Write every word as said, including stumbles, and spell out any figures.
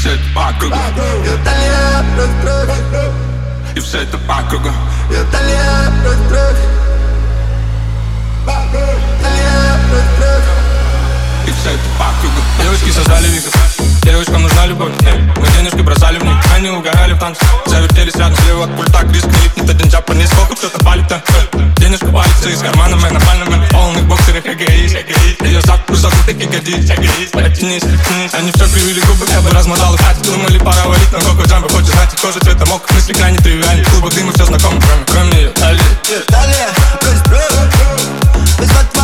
все это по кругу. Италия, друг, и все это по кругу. Италия, друг, Италия, друг, и все это по кругу. Девочки создали вихрь, девочкам нужна любовь. Мы денежки бросали в них, они угорали в танце. Завертелись рядом, слева от пульта Крис клипнет один джапанец, сколько кто-то палит-то. Денежка валится из кармана, мы нормально, мы в полных боксерах эгоист. Ее завтра закрытых ягодиц, потянись, потянись. Они все кривили губы, я бы размотал их. Думали, пора валить на коко джамбо. Хочешь знать, кожа цвета мок, мысли крайне тривиальны. В клубах дыма все знакомо, кроме, кроме ее талии. Италия, друг, друг, без